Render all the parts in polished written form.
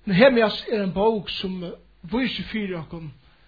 Nehemias en bok som viser for oss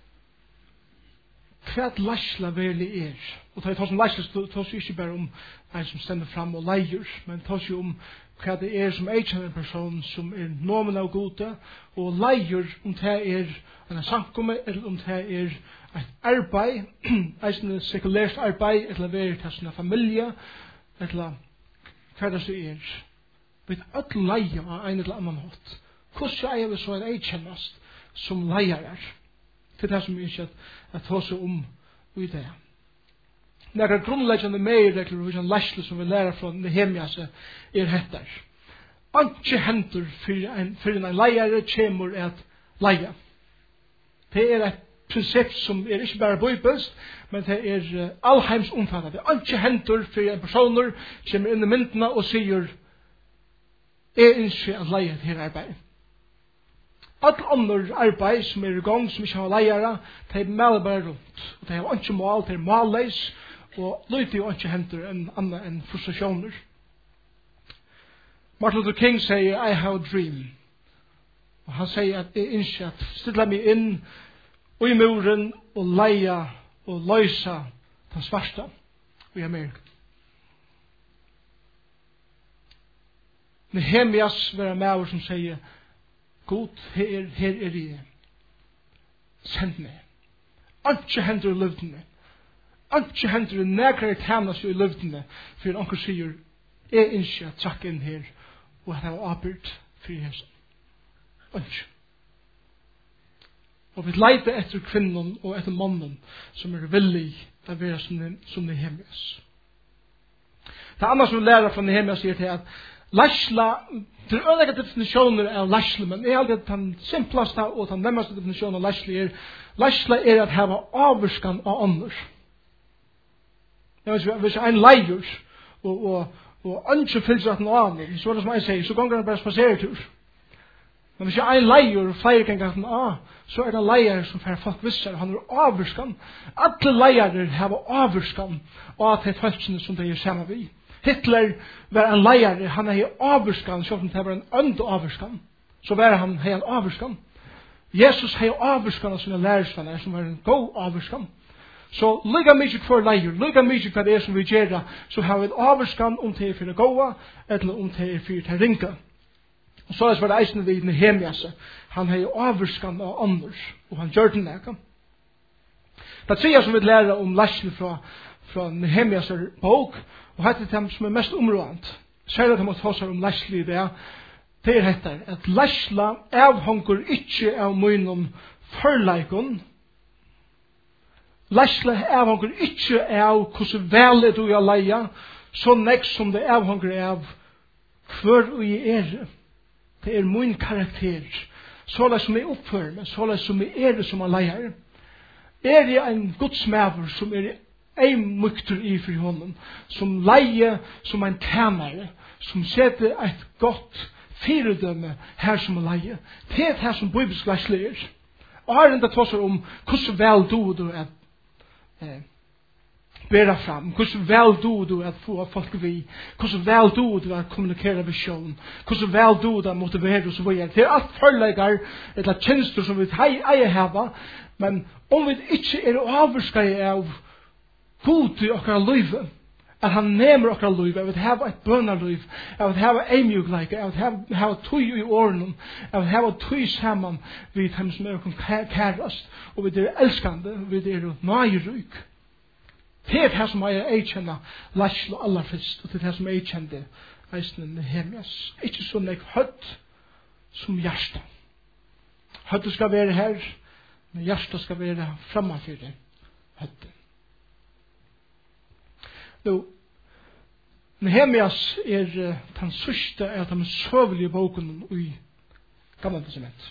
hva leisla verlig Og det tar som leisla tar ikke bare om en som stender fram og leier, men tar seg om hva det som en person som nomen av gode, og leier om det en samkomme, eller om det et arbeid, en sekulært arbeid, eller være til sin familie, eller hva det så Vi at leie av en eller annen måte. Hvordan vi så en kjennast som leier til det som ikke at ta seg om i det. Når grunnleggende medregler og leisle som vi lærer fra Nehemias hettar. Ikke henter for en leier kommer et leie. Det et prinsipp som ikke bare bibelsk, men det allheims omfattet. Ikke henter for en personer kommer inn i myndene og sier ikke at leie til arbeid. Alt andre arbeid som i gang, som ikke har leiere, de melder bare rundt. Og de har ikke mål, de målleis, og løyte jo ikke henter enn frustrasjoner. Martin Luther King sier, I have a dream. Og han sier at jeg ønsker at stille meg inn og i muren og leie og løse den svarte i Amerika. Nehemias var en maver som sier, God, her jeg. Send meg. Ikke hender i løvdene. Ikke hender i nærkere tjenest i løvdene. For onker sier, jeg ønsker at trakk inn her, og at jeg var avbyrd for Jesus. Ikke. Og vi leiter etter kvinnen og etter mannen som villig til å være som Nehemias. Det andre som vi lærer fra Nehemias sier til at leisla, det ødelige definisjoner av leisla, men jeg aldri den simplaste og den nemmeste definisjonen av leisla at hava avvurskan av andres. Hvis en leier og ønsker fylser at noe annet, så er det som jeg sier, så ganger han bare spaseretur. Men hvis en leier og flere ganger at noe annet, så er det leier som får folk visser, han avvurskan. Alle leier hava avvurskan av de folkene som de sammen vi. Hitler var en leier, han avvurskan, så det var en ønd avvurskan, så var han en avvurskan. Jesus avvurskan av sine lærersvenner, som var en god avvurskan. Så lika mykje for leier, lika mykje for det som vi gjør, så har vi avvurskan om det for det gode, eller om det for det ringa. Og så var det eisende vid Nehemias, han avvurskan av andres, og han gjør den leka. Det tredje som vi lærer om leisene fra Nehemias bok, og hette dem som mest områdant, særlig at de måtte ta seg om leisle i det, det heter at leisla avhongur ikkje av munnen forleikon, leisla avhongur ikkje av hvordan vel du er leia, så nekst som det avhongur av hver og i det min karakter, så det som oppfører meg, så det som som er leier. Jeg en godsmaver som ein muktur i for honom, som leie som en tjenare, som setter et godt fyrdømme her som leie. Det her som bibelsk leisler. Og har enda tåsar om hvordan vel du at bæra fram, hvordan vel du at få folk vi, hvordan vel du at kommunikere visjon, hvordan vel du at motivere og så videre. Det alt forlegger eller tjenester som vi eier hava, men om vi ikke avvarskere av god i okkar liv, at han nemer okkar liv, at vi har et bønarliv, at vi har eimjugleik, at vi har tøy i åren, at vi har tøy saman vid dem som okkur kærast, og vi elskande, og vi nøyryk. Det det som jeg eikjenner leisle aller først, og det det som jeg eikjende eisne Nehemias. Ikke så nek høtt som hjärsta. Høttet skal være her, men hjärsta skal være framafyr høttet. Nå, Nehemias den sørste av de søvelige boken i Gamle Testament.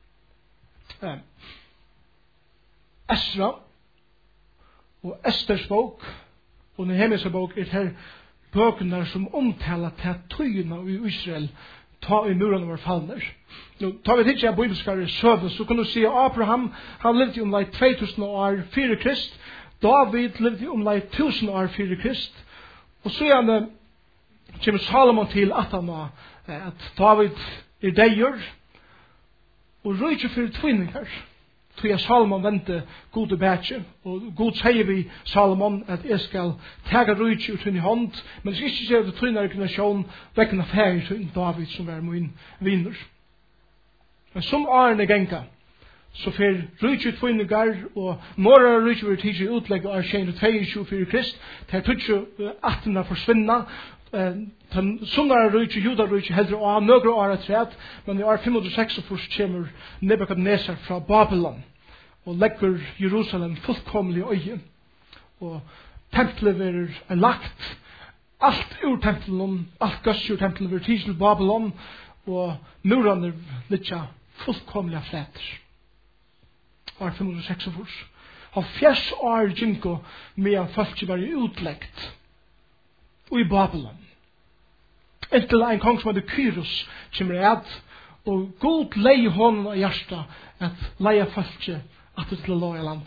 Esra og Esters bok og Nehemias bok her bøkene som omtaler til tøyene i Israel ta i murene var fallner. Nå, tar vi ikke av bibelskare søvn, så kan du si at Abraham, han levde om 2000 år før Krist, David levde om 1000 år før Krist, og så kommer Salomon til at David deier, og rujtje for tvinningar. Tog jeg Salomon vente gode bætje, og god sier vi Salomon at jeg skal tega rujtje ut i hånd, men jeg skal ikke se at tvinnar i generasjon vekkene færg til David som var min vinner. Men som årene genga, så fer rujtje tvinningar, og nåra rujtje vil tidsi utlegg av 22 Krist, til tutsi 18 forsvinna, Sunnar rujtje, Juda rujtje heldre av nøgre år træt, men i år 506 kommer Nebukadnesar fra Babylon og legger Jerusalem fullkomlig i øye. Og tempelet er lagt, alt ur tempelen, alt gass ur tempelen er tid til Babylon, og murene litt fullkomlig flæter. År 506. Av 40 år gynko med folk var utlegt og i Babylon. Inntil en kong som heter Kyros kommer ad, og god lei hånden av hjertet at leia folket at det til å i land.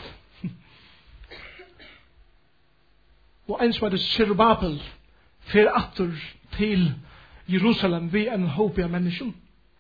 Og en som heter Zerubbabel fer atter til Jerusalem ved en håp av mennesken.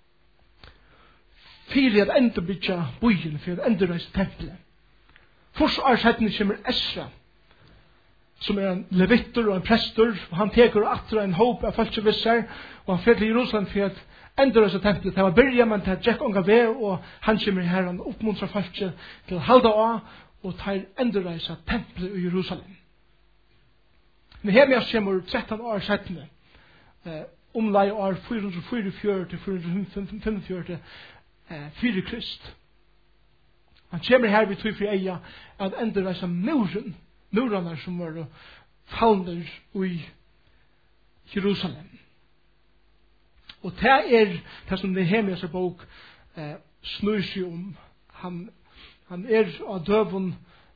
Fyrir at enderbytja byen, for at enderreise tempelet. Først er settene kommer Esra, som en levitter og en prester, og han teker atter en håp av falskjevisser, og han fer til Jerusalem for at endreise tempelet. Det var byrja, men det Jack unga ved, og han kommer her, han oppmuntrar falskje til å halda av, og tar endreise tempelet i Jerusalem. Nehemias kommer 13 år settene, omlai år 444 til 445 4 Krist. Han kommer her ved tog for eia at endreise murene som var faunder i Jerusalem. Og det det som Nehemias bok snur seg om. Han av døven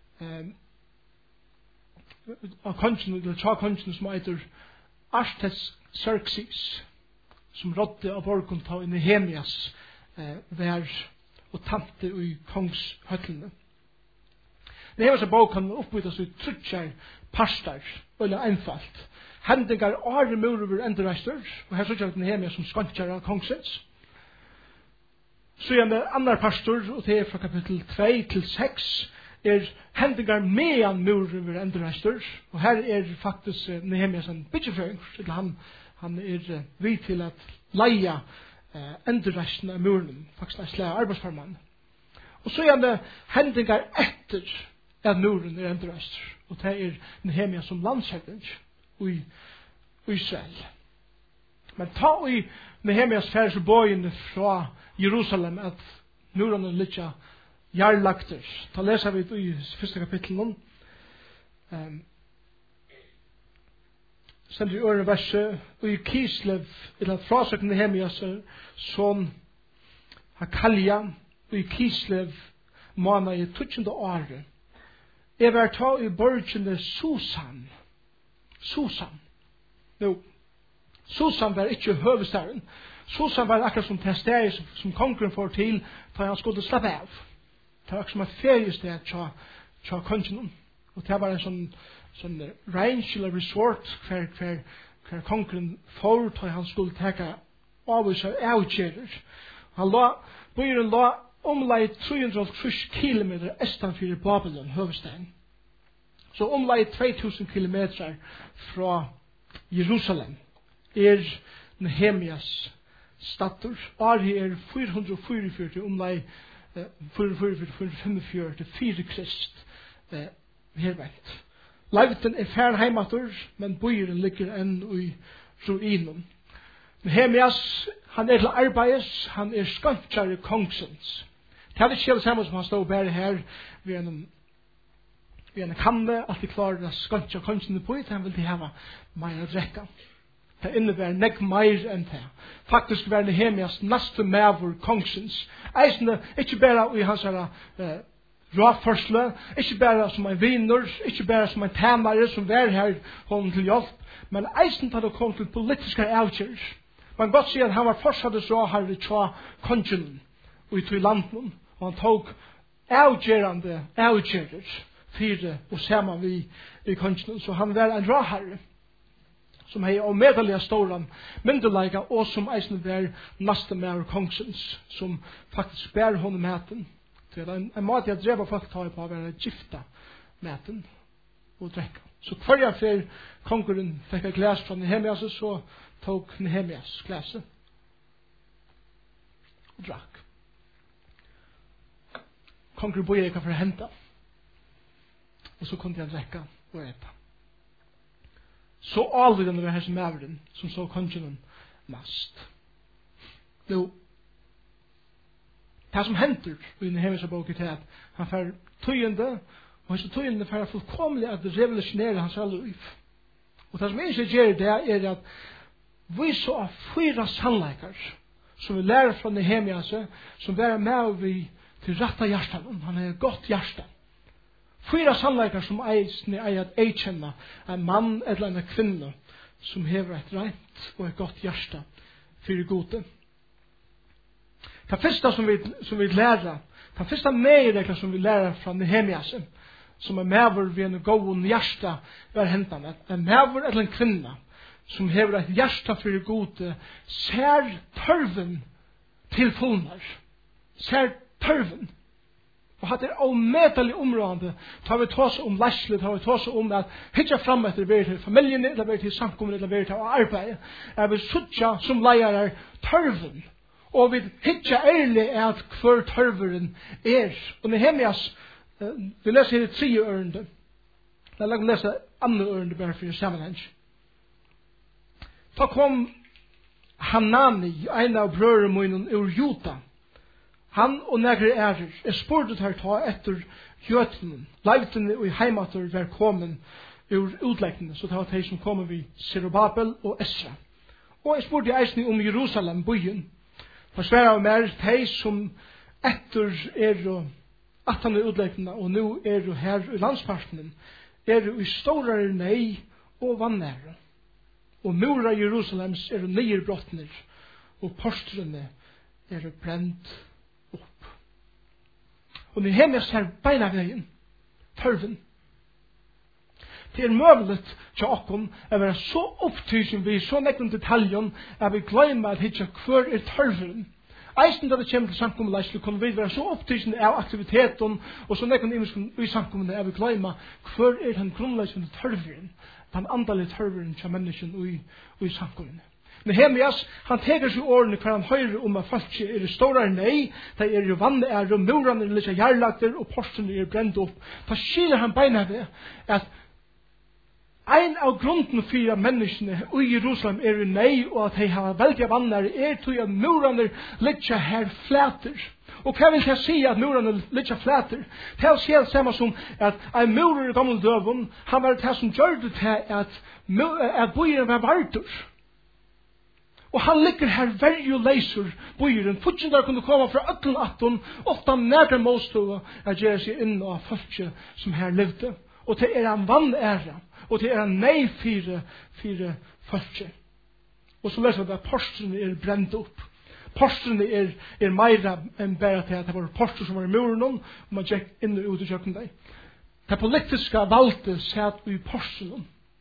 av kongen, eller tja kongen som heter Artaxerxes, som rådde av borgen ta i Nehemias vær og tante i kongshøtlene. Nehemias bok kan oppbytas i trutjar pastar, eller einfalt. Hendingar åre murer vil endrereister, og her sørger vi Nehemias som skantjar av kongsens. Så igjen det andre pastor, og det fra kapittel 2 til 6, hendingar medan murer vil endrereister, og her faktisk Nehemias en bytjefrøyng, han vid til at leia endrereisten av muren, faktisk en slag arbeidsformann. Og så igjen det hendingar etter at muren endrereister, og det Nehemias som landshøvding i Israel. Men ta i Nehemias færre bøyene fra Jerusalem at murene litt jarlagter. Ta leser vi i første kapittel Sender i øre verset og i Kislev eller frasøkende Nehemias son Hakalja og i Kislev måna i 20. året. Jeg var ta i borgene Susan. Susan var ikke høvestæren. Susan var akkurat som det stedet som kongen får til da han skulle slappe av. Det var akkurat som et feriested til kongen. Og det var en sånn range eller resort hver kongen får da han skulle teke av seg avgjører. Byen la omlai 330 kilometer estanfyr Babylon, høvestæren. Så omlai 2000 kilometer fra Jerusalem Nehemias statter. Ari 444, omlai 445 til 4 Krist hervent. Leivten fernheimater, men byen ligger enn i ruinen. Nehemias, han til arbeids, han skantjare kongsens. Det hadde ikke det samme som han stod bare her ved en kanne, at de klarer å skantja kongsene på det, han vil de hava meira drekka. Det innebærer nek meir enn det. Faktisk var Nehemias neste mavur kongsens. Eisne, ikke bare i hans råførsle, ikke bare som en viner, ikke bare som en tænare som var her hånden til hjelp, men eisne hadde kommet til politiske avgjør. Man kan godt si at han var fortsatt så her i tja kongen og i tog landen, og han tok avgjørende avgjører fire og sammen vi i kongen, så han var en råherre. som hei omedelig stora myndelega, og som eisen var naste med kongsens, som faktisk bær honom maten. Det en måte jeg drev folk ta på å være gifta maten og drekka. Så hver for konkurren fikk et glas fra Nehemias, så tok Nehemias glaset og drakk. Konkurren bøyer ikke for å hente, og så kunne han drekka og ete. Så alvidende var her som mæveren, som så kongen mest. Nå, det som henter i Nehemias bok er at han får tøyende, og hans tøyende får fullkomlig at det revolusjonerer hans liv. Og det som ikke gjør det er at vi så av 4 sannleikar som vi lærer fra Nehemias, som være med vi til rette hjertan. Han er et godt hjertan. 4 sannleikar som eisne er at eikjenna en mann eller en kvinne som hever et rent og et godt hjärsta for gode. Det første som vi lærer, det første medregler som vi lærer fra Nehemias, som er medver ved en god hjärsta hver hentene, en medver eller en kvinne som hever et hjärsta for gode, ser tørven til fullnar. Ser tørven. Og hatt er omedelig områdende, tar vi tås om læsle, tar vi tås om at hitja fram etter vi til familien, eller vi til samkommen, eller vi til arbeid, er vi suttja som leier tørven. Og vi hitja ærlig at hver tørveren er. Og Nehemias, vi leser her 3 ørende. Jeg lager lese 2 ørende bare for sammenheng. Da kom Hanani, en av brødremunnen ur Juta. Han og negre ærer spurte her ta etter jøtenen. Leivtene og heimater var kommet ur utleggene, så det var de som kom ved Zerubabel og Esra. Og jeg spurte eisen om Jerusalem, byen. For svære av mer, de som etter og 18 utleggene, og nå her i landsparten, i store nei og vannære. Og mura Jerusalems nyerbrottner, og porstrene brent opp. Og Nehemias her beina veien, tørven. Det mulig til okken å være så opptydning vi så nekken detaljen at vi glemmer at hitja hver tørven. Eisen da det kommer til samkommunleisle kunne vi være så opptydning av aktiviteten og så nekken i samkommune at vi glemmer hver den grunnleisende tørven, den andalige tørven til mennesken i samkommune. Nehemias, han teker seg årene hver han høyrer om at folk i store nei, de i vannet og murene litt jærlagter, og porstene brent opp. Da skiler han beina ved at ein av grunden for at menneskene i Jerusalem i nei, og at de har veldig vannet, til at murene litt her flater. Og hva vil jeg si at murene litt flater? Det er helt samme som at en murer i gamle døven, han var det som gjør det til at bøyeren var vartur. Og han ligger her veldig leiser bøyeren. Fortsatt der kunne komme fra øtlen atten, ofte nærmere målstå at gjøre seg inn av folket som her levde. Og det en vannære, og det en nei fire folket. Og så leser vi at porstrene brent opp. Porstrene meira enn bare til at det var porster som var i muren, og man gikk inn og ut i kjøkken deg. Det politiske valgte satt i porstrene.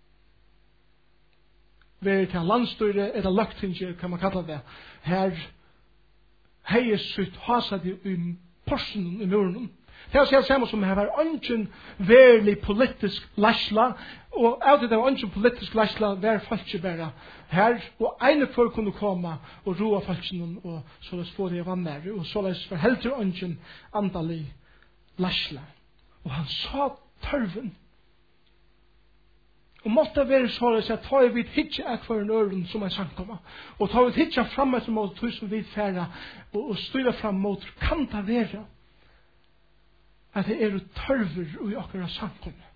Ved til landstyre eller løgtinger, kan man kalla det. Her heier sitt hasad i porsen i muren. Det er helt samme som her var ønsken verlig politisk læsla, og av det var ønsken politisk læsla, var folk bare her, og ene for kunne komme og roa folkene, og således få det vannære, og således var heldre ønsken andalig læsla. Og han sa tørven, og måtte være således at ta vi hitja ekvar en øren som samkomma, og ta vi hitja fram etter mot tusen vi færa, og styra fram mot, kan det være at det tørver i okkara samkomma,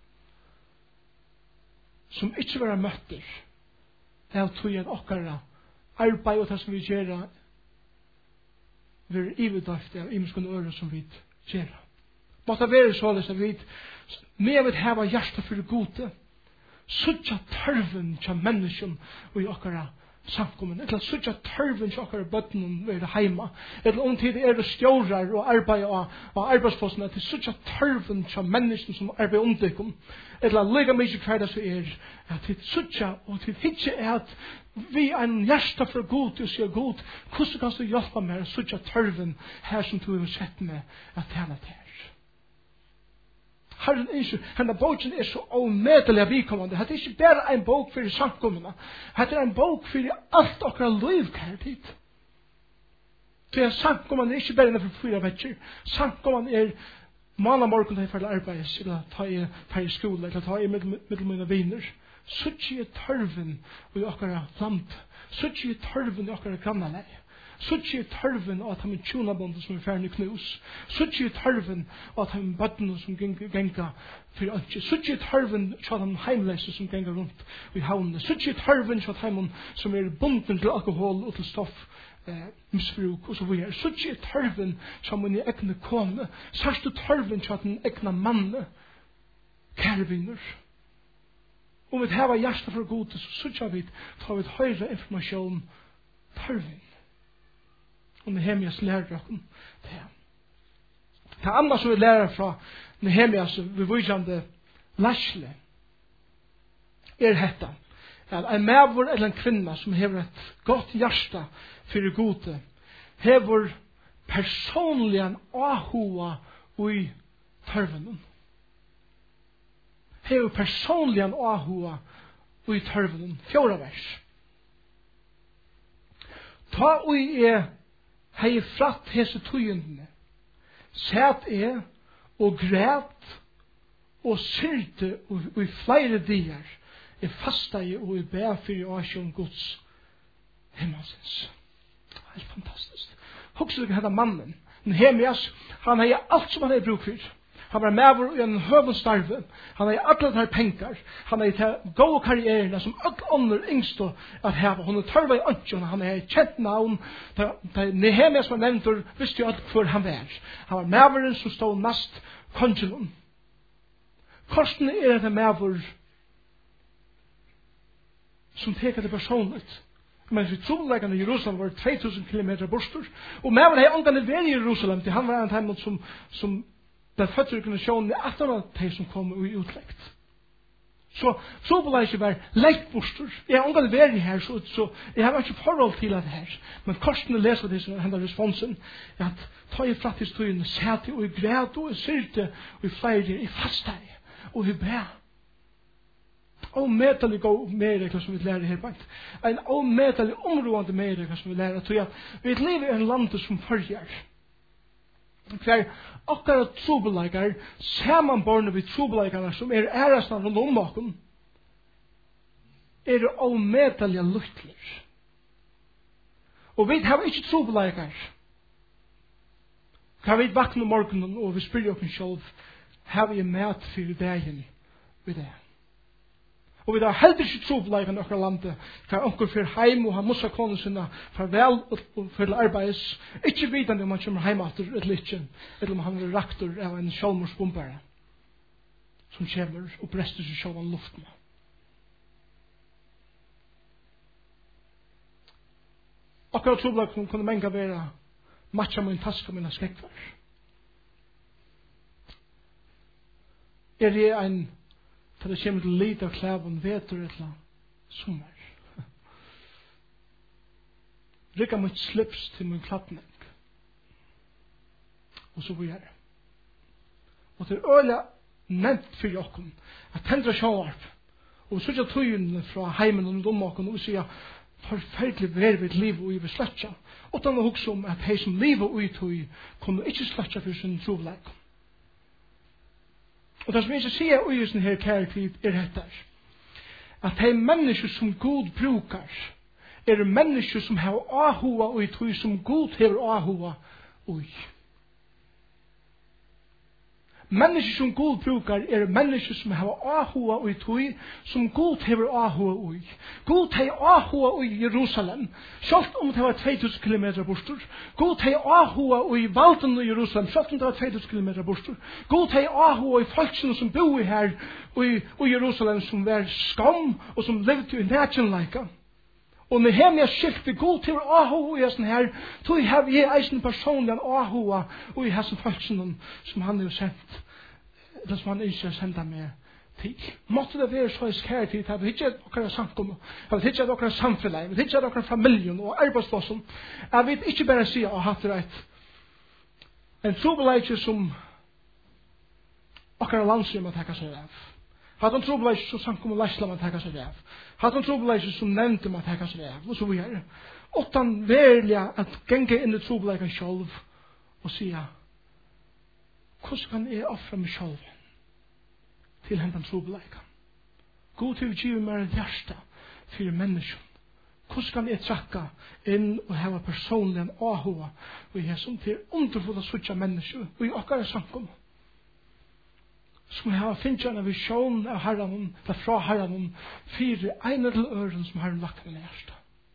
som ikke være møtter, av tog at okkara arbeid og det som vi gjør, vi ivedøft av imenskene øren som vi gjør. Måtte være således at vi med vil hava hjertet for det gode, suttja tørven til mennesken og i okkara samkommen, eller sucha tørven sjokkar bøtten ved heima, eller tid det stjórar og arbeid og arbeidsplassen, at det sucha tørven som mennesken som arbeider omdekom, eller lega mykje hver det så at det sucha, og det hitje at vi en hjärsta for god, og sier god, hvordan kan du hjelpe meg å sucha tørven her som du har sett meg at tala til her? Herren ikke, henne boken så omedelig vidkommende. Det ikke bare en bok for samkommende. Det en bok for alt okra liv, kjære tid. Det samkommende ikke bare for 4 vekker. Samkommende måned morgen til jeg får arbeid, eller ta i skole, eller ta i middel mine viner. Suttje tørven i okra lamp. Suttje tørven i okra grannalei. Suttje tørven og at han tjonabonden som ferdig knus. Suttje tørven og at han bøttene som genga for ønske. Suttje tørven og at han heimløse som genga rundt i havnene. Suttje tørven og at han som bunden til alkohol og til stoff misbruk og så videre. Suttje tørven som en egne kone. Sørste tørven og at han egne manne. Kære vinner. Om vi har hjertet for gode, så suttje vi tar vi høyre informasjon tørven. Og Nehemias lærer dere det. Det andre som vi lærer fra Nehemias bevisende lærsle hetta. At en mævor eller en kvinna som hever et godt hjärsta for gode hever personligen ahua i tørvenen. Hever personligen ahua i tørvenen. 4 vers. Ta ui hei fratt hese tøyendene, sæt og græt og syrte og i flere dier fasta og i bæ for asjon Guds himmelsens. Helt fantastisk. Husker du henne mannen? Nehemias, han har alt som han har bruk for. Han var med i en høvenstarve. Han har alle de pengar. Han har gode karrierene som alle andre yngste at heva. Hun har tørva i ønsken. Han har kjent navn. Nehemias var nevnt og visste jo alt hvor han var. Han var medveren som stod mest kongen. Korsen det medver som teker det personligt. Men vi troleggene i Jerusalem var 2000 kilometer bostor. Og medveren har ångane vært i Jerusalem. Han var en time som det føtter organisasjonen at det var de som kom i utlekt. Så ble ikke bare lekt bostor. Jeg har ångane vært her, så jeg har ikke forhold til det her. Men korsene leser det som hender responsen, at ta i fratistøyene, sæte og i græd og i syrte og i feire, i fasteg og i bæ. Og medelig gå medregler som vi lærer her bant. En medelig områdende medregler som vi lærer. Tror at vi lever i en land som følger. Hver akkurat trobeleikar, samanborne vi trobeleikar som ærastan rundt om bakom, omedelig luktler. Og vi har ikke trobeleikar. Kan vi vakna morgenen og vi spyrir okken sjálf, har vi mat fyrir dagen ved det. Og vi har heller ikke trobeleikar i okkar landet, kan onker fyrir heim og ha mussa kone sinna farvel og fyrir arbeids, ikke vidande om han kommer heim atter eller ikke, eller om han er raktor av en sjálmorsbombare som kommer og brester seg sjálv av luften. Akkurat trobeleikar kunne menga vera matcha min taska mina skekvar. Det en til det kommer til lite av klæven, vetur eller sommer. Rikka mitt slips til min klappning. Og så vi er. Og det øyla nevnt for jokken at tendra sjåarp og så ikke tøyene fra heimen og dommaken og sier forferdelig vervet liv og i vi slatja utan å hukse om at hei som livet og i tøy kunne ikke slatja for sin trobleik. Og det som jeg sier i sin her kærtid dette at hei mennesker som God brukar mennesker som har ahua og i tøy som God har ahua og i. Mennesker som God brukar mennesker som har ahua og i tøy som God har ahua og i. God har ahua og i Jerusalem selv om det var 2000 kilometer bostor. God har ahua og i valten i Jerusalem selv om det var 2000 kilometer bostor. God har ahua og i folkene som bor her og i Jerusalem som var skam og som levde i nætjenleika. Og Nehemia skilte god til Aho i hesten her, tog har jeg eisen personlig en Aho og i hesten falskenen som han har sendt, eller som han ikke har sendt med til. Måtte det være så i skærtid, jeg vet ikke at dere er samkommet, jeg vet ikke at dere er samfunnet, jeg vet ikke at dere er familien og arbeidsplassen. Jeg vet ikke bare si at jeg har hatt rett. En trobeleidje som dere landsrym må takke seg av. Hatt en trobeleidje som samkommet leisla må takke seg av. Hatt en trobeleidje som nevnte må takke seg av. Og så vi er. Åttan verlig at genge inn i trobeleidjen selv og sier, hvordan kan jeg offre meg selv til hentan trobeleidjen? God til å give meg et hjerte for mennesken. Hvordan kan jeg trakka inn og hava personlig en ahova og jeg som til underfulla suttja mennesker og i okkar samkommet. Som jeg har finnet en visjon av Herren, eller fra Herren, fire ene til øren som Herren lagt med hjertet.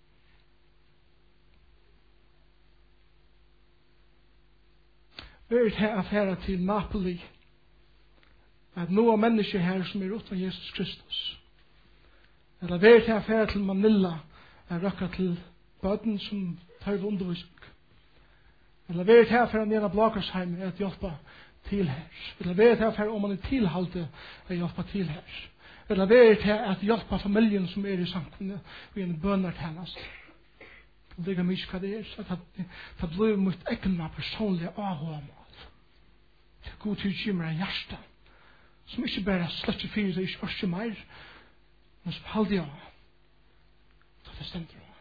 Vi er til affæra til Napoli, at noen mennesker her som er utan Jesus Kristus. Eller vi er til affæra til Manila, er røkka til bøten som tar undervisning. Eller vi er til affæra nere Blåkarsheim er at hjelpa til her. Eller vi er til affæra om man er tilhalte er hjelpa til her. Eller vi er til at hjelpa familien som er i samfunnet og en bønartjenest. Det ligger mye hva det er. Det blir mot egna personlige avhåmål. Det er god til å gi meg en hjerte som ikke bare slett fyrir seg, ikke orsker mer, men som halde av. Det stender av.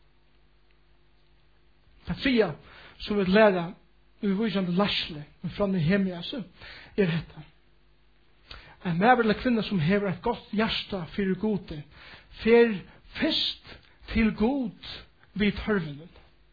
Det tredje som vi lærer vi visande lasle fra Nehemias er dette. En mann eller kvinne som hever et godt hjerte for gode, fer fest til god vid hørvenen.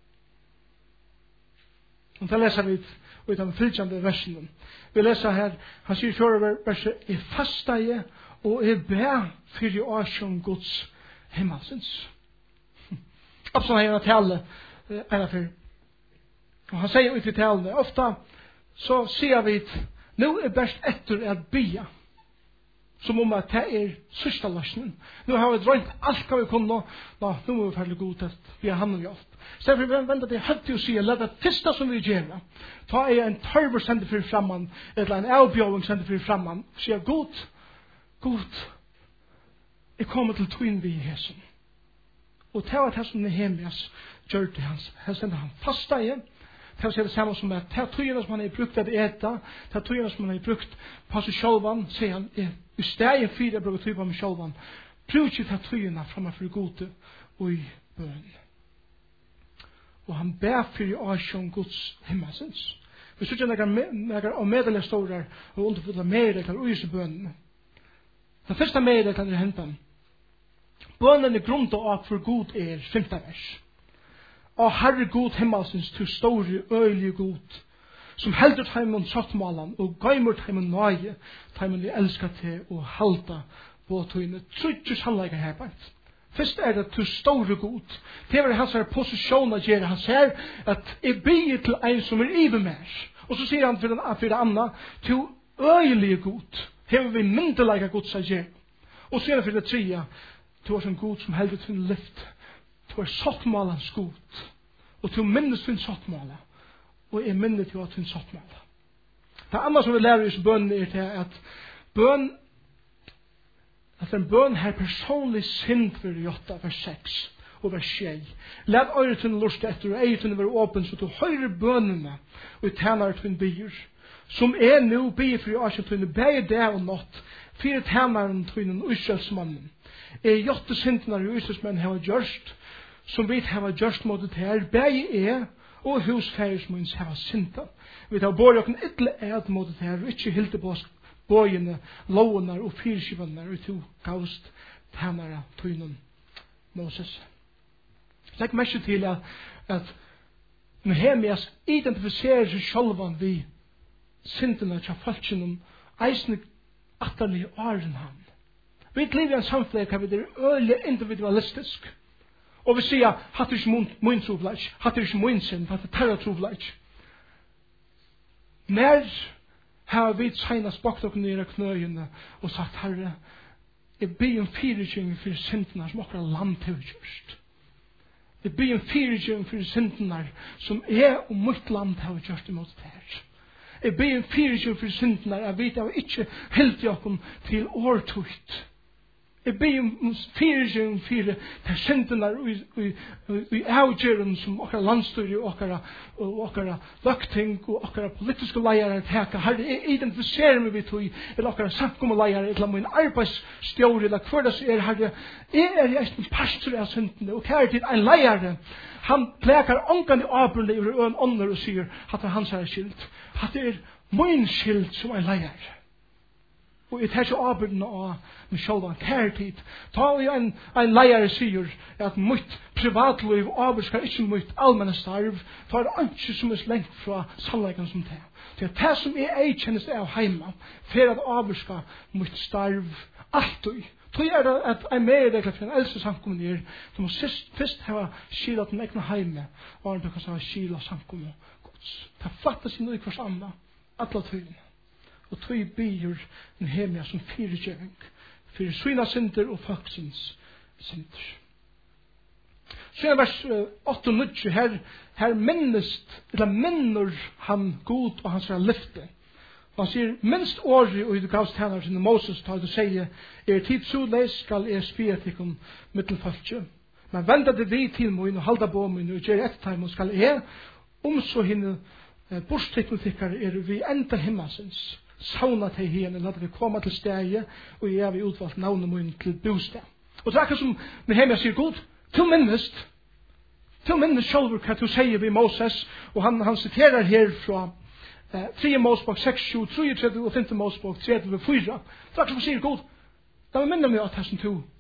Og det leser vi i den fylkjande versen. Vi leser her, han sier i 4. verset, er fasteie og er bæ for i årsjong Guds himmelsens. Absolutt har han tale for. Og han sier ut i talene, ofta så sier vi nå er best etter at bya, som om at det er sørste løsningen. Nå har vi drømt alt hva vi kunne, nå må vi ferdig god at vi har handlet hjelp. Så derfor vi venter til høyt til å si, at det første som vi gjør, ta er en tørver sender for fremman, eller en avbjøring sender for fremman, og sier, god, jeg kommer til tøyen vi i hesen. Og det var det som Nehemias gjør til hans. Her sender han fasta igjen. Det var det samme som at det er tøyene som han har brukt at eta, det er tøyene som han har brukt på seg sjølvan, sier han, i stedet for jeg bruker tøy på meg sjølvan, bruk ikke det tøyene fremme for gode og i bøn. Og han ber for i årsjong Guds himmelsens. Vi synes ikke nekker og medelig står der og underfulla medelig og use bønene. Den første medelig kan jeg hente. Bønnen er grunnt og for god er 5. vers. Og Herre god himmelsens til store øyelige god, som heldur teimen sattmalan og gøymur teimen nøye, teimen vi elskar til og halda på tøyne. Trudju sannleika her bænt. Først er det til store god. Det var hans posisjon å gjøre. Han sier at jeg byr til en som er iver mer. Og så sier han for det andre, til øyelige god. Her vi myndelaga god seg gjøre. Og så sier han for det tredje, til oss en god som heldur til en lyft. Du er sattmalans god, og du minnes din sattmala, og jeg minner til at din sattmala. Det andre som vi lærer i bønnen er til at en bønn her personlig synd for 8, vers 6 og vers 6. Læt øyre til lust etter, og eier til å være åpen, så du høyre bønnene, og tjener til en byr, som er nå byr for i Asjentøyne, begge det og nått, fire tjeneren til en Israelsmannen. Jotte syndene i Israelsmannen har gjørst, som vi har gjørst mot det her, begge og husfæresmunns har synda. Vi har båret okken ytterlig mot det her, og ikke hilde på oss bøyene, lovene og fyrskivene, og to gavst tjenere tøynen Moses. Legg mest til at Nehemias identifiserer seg sjølvan vi syndene til falskjennom eisne atterlige åren han. Vi lever i en samfunn hvor vi er øyelig individualistisk. Og vi sier, hatt er ikke min trobleik, hatt er ikke min synd, hatt er terra trobleik. Når har vi senest bakt oss nere knøyene og sagt, Herre, jeg ber om fyrirkjøring for syndene som akkurat land til gjørst. Jeg ber en fyrirgjøring for syndenar som jeg og mitt land har gjort imot det her. Jeg ber en fyrirgjøring for syndenar jeg vet jeg ikke helt jakom til årtøyt. Jeg ber om fyrirgjøring for de syndenar i avgjøren som okkara landstyre og okkara løgting og okkara politiske leiere teka. Herre, jeg identifiserer meg vidt eller okkara samkommeleiere eller min arbeidsstjåre eller hver det som herre. Jeg en pastor av syndene og kjære til en leiere. Han plekar ongan i avbrunnet i en ånder og sier at det er hans skyld. At det er min skyld som en leiere. Og jeg tar ikke avbyrden av meg selv en kærtid. Ta en leier sier at mitt privatliv avbyrskar ikke mitt allmenne starv. Ta det ikke som er lengt fra sannleggen som det. Det som jeg kjennes av heima, for at avbyrskar mitt starv alltid. Tog det at en medregler for en eldste samkommun du må først ha skila til egna heime, og du kan ha skila samkommun gods. Det fattes inn i hvers andre, alle tøyene. Og tog byr Nehemia som fyrirgjøring for sina synder og folksins synder. Så i vers 8 og 9 her minner han god og hans løfte. Han sier, minst året og i det gavs tjener til Moses tar det sier, tid soleis skal spire til mittelfolkje. Men venda det vi til min og halda på min og gjør etter time og skal så hinne borsteknotikkere vi enda himmelsens. Sauna til henne, la det komme til stedet, og jeg har utvalgt navnet min til bostad. Og det er akkurat som Nehemia sier god, til minnest selv hva du sier ved Moses, og han siterer her fra 3 Mosebok 6, 33 og 5 Mosebok 34. Det er akkurat som sier god, da minner meg at det som du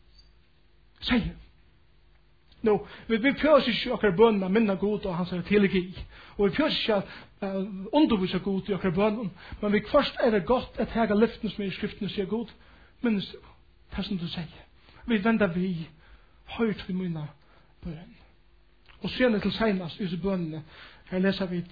sier. Nå, vi prøver ikke akkurat bønene minne god og hans tilegi, og vi prøver ikke undervisa god i akkurat bønnen, men vi først det godt at hega lyften som i skriftene sier god, minnes du, det som du sier. Vi vender vi høyt vi mine bønn. Og sen til senast i disse bønnene, her leser vi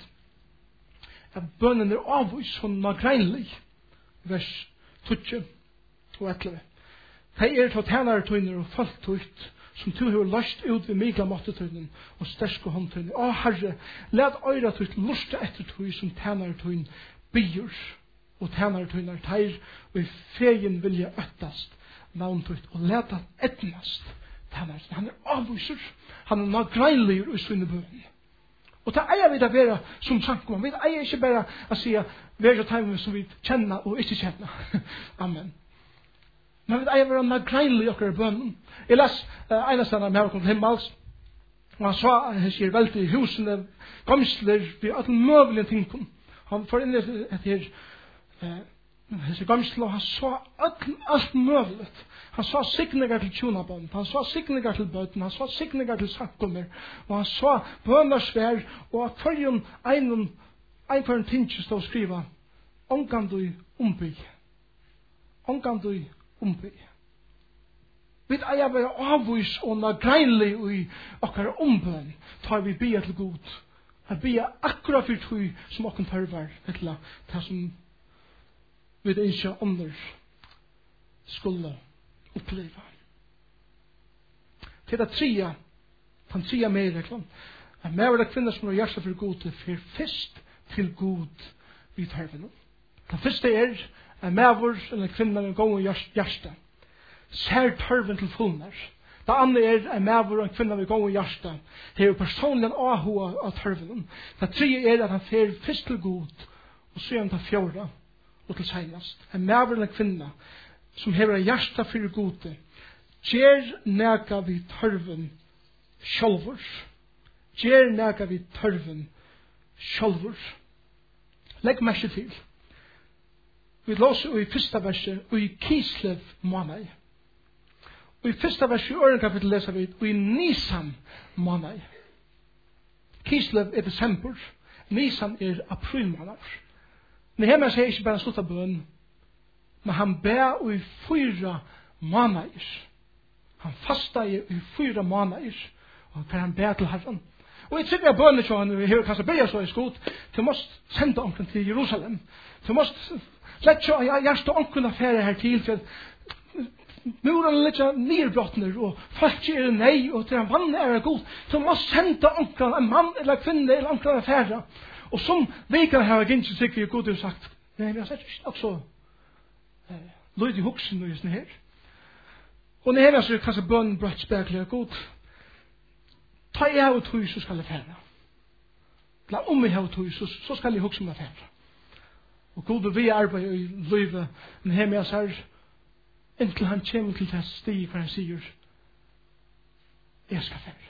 at bønnen avvis som nagreinlig, vers 20 og 11. Det til tænare tøyner og folktøyt, som du har løst ut ved mygla måttetøynen og sterske håndtøynen. Å Herre, let øyra tøyt lusta etter tøy som tænare tøyn byr, og tænare tøyner teir, og i fegen vilja øttast navntøyt, og let at etnast tænare. Han avviser, han nagreinlig i sinne bøn. Og det eier vi da vera som samkommer. Vi eier ikke bare å si vera tøymen som vi kjenner og ikke kjenner. Amen. Men vi eier vera nagreinlig okkar bønnen. Jeg les enastane med å komme til himmels, og han sa, han sier veldig i husene, gamsler, vi har alle møvelige ting. Han får inn etter disse gamsler, og han sa alt møveligt. Han sa signinger til tjonabånd, han sa signinger til bøten, han sa signinger til samkommer, og han sa bønnersvær, og at forrige en for en ting stod å skrive, omgang du omby. Omgang du omby. Vi eier være avvis og nagreinlig i okkar ombøn, tar vi bia til god. Jeg bia akkurat for tøy som okken tørvar, etla, det som vi ikke under skulle oppleva. Til det tria, den tria medreglen, at med det kvinner som har hjertet for god, det fyrir fyrst til god vi tørvar. Det første at med eller kvinner går i hjertet, ser tørven til fullmer. Det andre at med og kvinner vi går i hjertet, det er personlig en avhåa av tørven. Det tredje at han fyrir fyrst til god, og så han til fjorda, og til senast. En med eller kvinner som hever hjertet for gode, gjer nega vi tørven sjolvor. Gjer nega vi tørven sjolvor. Legg merke til. Vi låser i første verset, og i Kislev måned. Og i første verset i øren kapittel leser vi, og i Nisan måned. Kislev desember, Nisan april måned. Nehemia sier ikke bare slutt av bøn, men han ber i 4 måneder. Han fastar i 4 måneder, og han ber til Herren. Og jeg tror at bønner så han har kanskje begynt så i skot, du måste sende omkring til Jerusalem. Du måste lette så hjertet omkring affære her til, for muren ligger nerbrottner, og folk nei, og til en vann god. Så man senda onkran, en mann eller kvinne eller onkran affæra. Og som vekan har jeg ikke sikkert god har sagt, nei, vi har sett ikke så løyd i hoksen og just her. Og når jeg så kanskje bønnen brøtt spekler god, ta jeg av tog så skal jeg fære. La om jeg av tog så skal jeg hokse meg fære. Og god vi arbeider i løyve, men her med oss her, inntil han kommer til det stig hver han sier, jeg skal fære.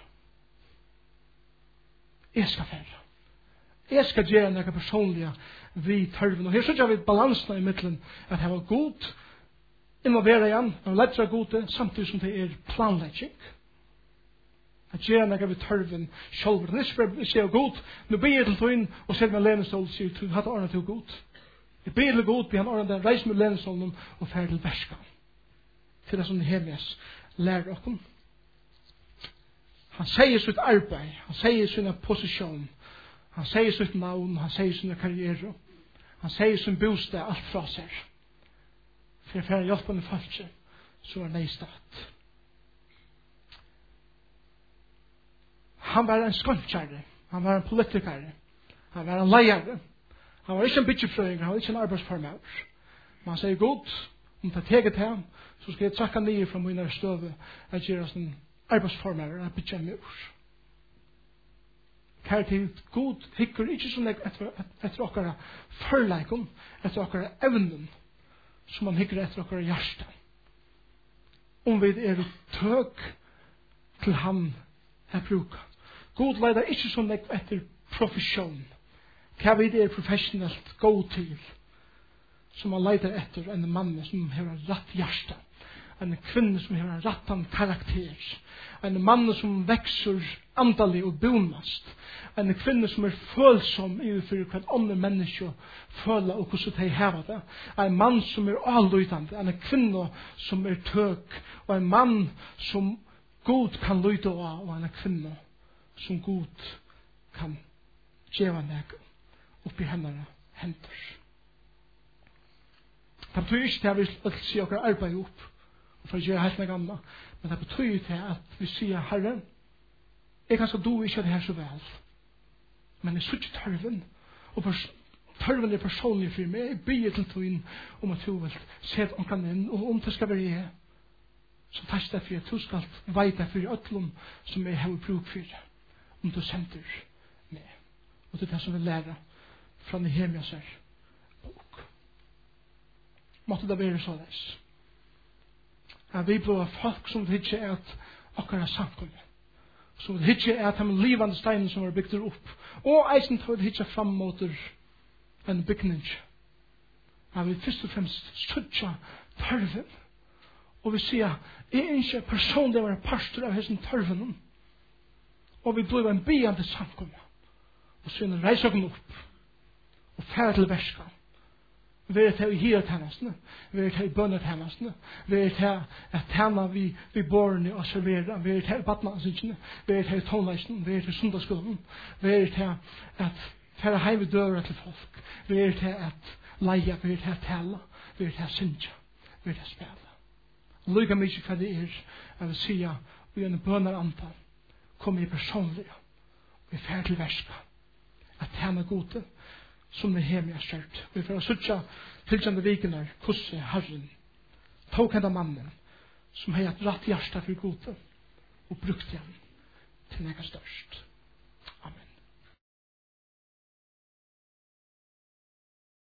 Jeg skal fære. Jeg skal gjøre noe personlige vi tørven. Og her synes jeg vi balansen i midten, at jeg var god, involvere igjen, og lettere gode, samtidig som det planlegging. At gjøre noe vi tørven selv. Det er ikke bare å si god, nå blir jeg til tøyen, og ser med lenestål, sier du, hadde ordnet til god. Jeg blir til god, vi har ordnet den reis med lenestålen, og fer til verska. Til det som det hemes lærer oss. Han sier sitt arbeid, han sier sin posisjon, han sier sitt navn, han sier sin karriere, han sier sin bostad, alt fra seg. For jeg får hjelp med folk, så er neistat. Han var en skåndkjære, han var en politikere, han var en leiere, han var ikke en bytjefrøyinger, han var ikke en arbeidsformør. Men han sier god, om det er teget til ham, så skal jeg trakka nye fra mine støve, at gjøre oss en arbeidsformør, at bytja mur. Kære til god, hikker ikke sånn etter okkara førleikon, etter okkara evnen, som man hikker etter okkara hjärsta. Om vi er tøk til han er bruka. God leider ikke sånn etter profesjon. Hva vi er professionelt gå til, som man leider etter en mann som har rett hjärsta, en kvinne som har rattan karakter, en mann som vekser andalig og bonast, en kvinne som er følsom i for hva andre mennesker føler og hvordan de har det, en mann som er avløydende, en kvinne som er tøk, og en mann som god kan løyde av, og en kvinne som god kan gjøre nek oppi hendene henter. Det betyr ikke at vi vil si okker arbeid opp, for å gjøre helt noe annet, men det betyr ikke at vi sier, Herre, jeg kan så do ikke det her så vel, men jeg sier tørven, og tørven er personlig for meg, jeg byr til tøyen om at du vil se omkring inn, og om det skal være jeg, så takk det for at du skal veite for øtlom som jeg har bruk for, om du sender meg. Og det er det som vi lærer fra Nehemias bok. Måtte det være så leis. At vi blir folk som det ikke er at akkurat samkommet. Som det ikke er at de livende steinen som er bygd opp. Og eisen tar det ikke frem mot en bygning. At vi først og fremst støtter tørven. Og vi sier, jeg er ikke personlig å være pastor av hessen tørven. Og vi blir en byende samkommet. Og så reiser oss opp. Og færre til verska. Vi er til i hiretjenestene. Vi er til i bønnetjenestene. Vi er til at tjene vi borne og servere. Vi er til i badmannsinsene. Vi er til i tonleisen. Vi er til sundagsskolen. Vi er til at færre heim i døra til folk. Vi er til at leie. Vi er til at tale. Vi er til at synge. Vi er til at spille. Lyga mykje hva det er, jeg vil si, vi er en bønner antall, kommer i personlige, vi er ferdig til verska, at tjene gode, som det hjemme er skjørt. Vi får sutja tilkjende vikene, hvordan Herren tok henne mannen, som har et rett hjerte for gode, og brukt igjen til noe størst.